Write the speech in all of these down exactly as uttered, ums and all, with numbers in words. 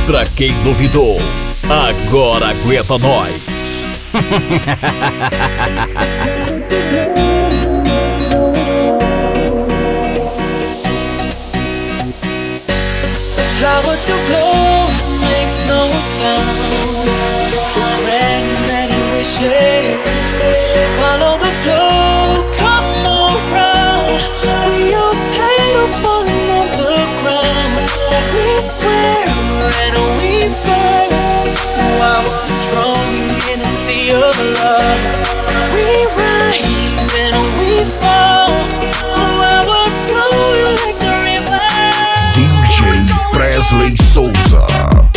Pra quem duvidou, agora aguenta nós. Flower to blow makes no sound. Grant many wishes. Follow the flow, come around. We are petals falling on the ground. We swear and we burn while we're drowning in a sea of love. We rise and we fall while we're flowing like the river. D J Presley Souza.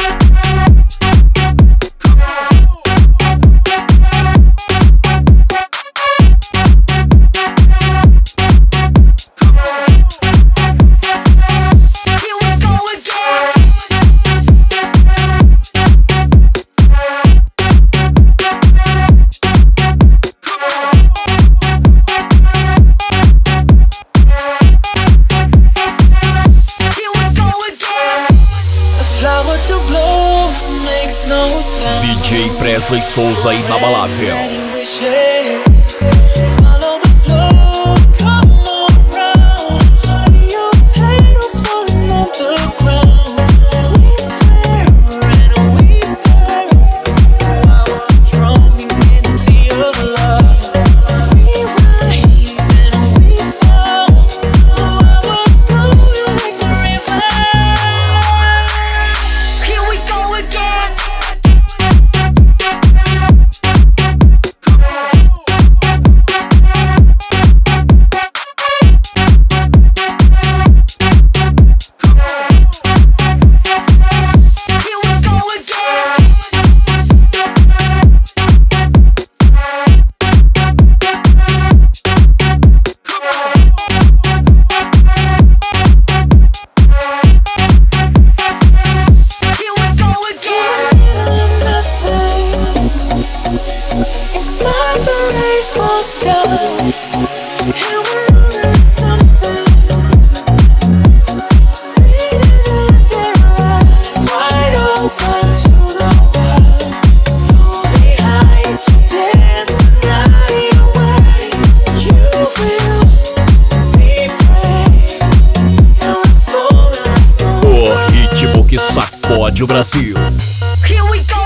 D J Presley Souza inabalável. O ritmo que sacode o Brasil. Here we go.